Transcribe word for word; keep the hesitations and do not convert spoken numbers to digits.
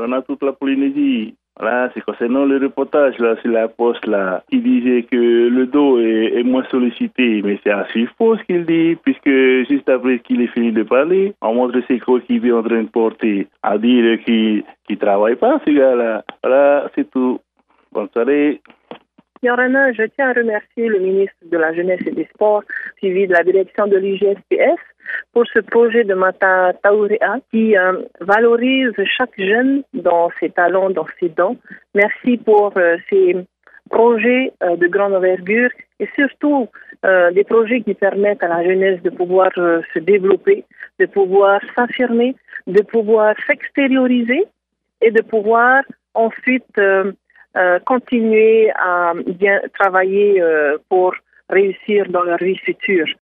on a toute la Polynésie. Voilà, c'est concernant le reportage, là, c'est la Poste, là, qui disait que le dos est, est moins sollicité. Mais c'est assez faux ce qu'il dit, puisque juste après qu'il ait fini de parler, on montre ses coéquipiers en train de porter, à dire qu'il ne travaille pas, ce gars-là. Voilà, c'est tout. Bonne soirée. Yorana, je tiens à remercier le ministre de la Jeunesse et des Sports, suivi de la direction de l'I G S P S, pour ce projet de Mata Taourea qui euh, valorise chaque jeune dans ses talents, dans ses dons. Merci pour euh, ces projets euh, de grande envergure et surtout euh, des projets qui permettent à la jeunesse de pouvoir euh, se développer, de pouvoir s'affirmer, de pouvoir s'extérioriser et de pouvoir ensuite euh, euh, continuer à bien travailler euh, pour réussir dans leur vie future.